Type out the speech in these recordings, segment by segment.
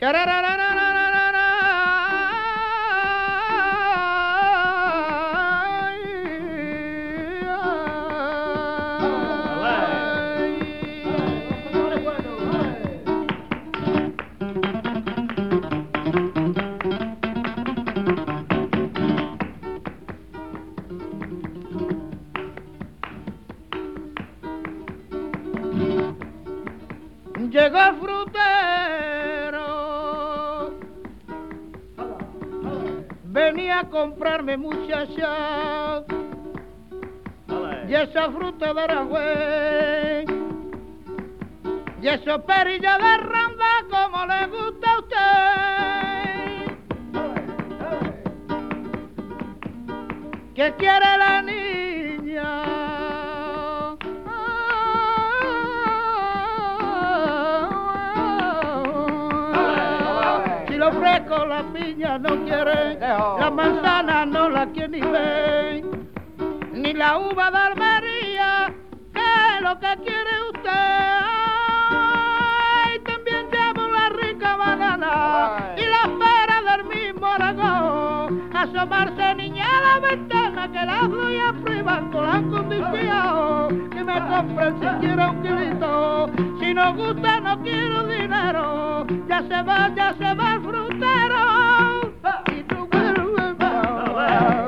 Llegó el frutero, venía a comprarme muchacha, y esa fruta de Aragüey, y esos perillos de ramba como le gusta a usted. ¿Qué quiere la niña? Si le ofrezco la piña no quiere, la manzana no la quiere ni ver, ni la uva de Almería, que es lo que quiere usted. Y también llevo la rica banana y la pera del mismo Aragón. Asomarse niña a la ventana que la voy a probar con la condición que me compren siquiera un kilito. Si no gusta no quiero dinero, ya se va el frutero. Y tú vuelves a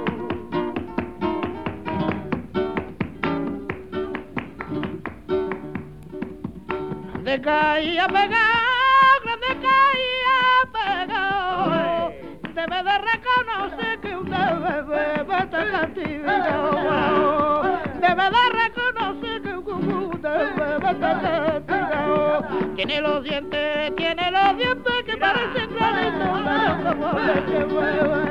de caía pegado, de caía pegado. Debe de reconocer que usted bebe está castigado. Debe de reconocer que usted bebe está castigado. Tiene los dientes que parecen granitos, como leche bebe.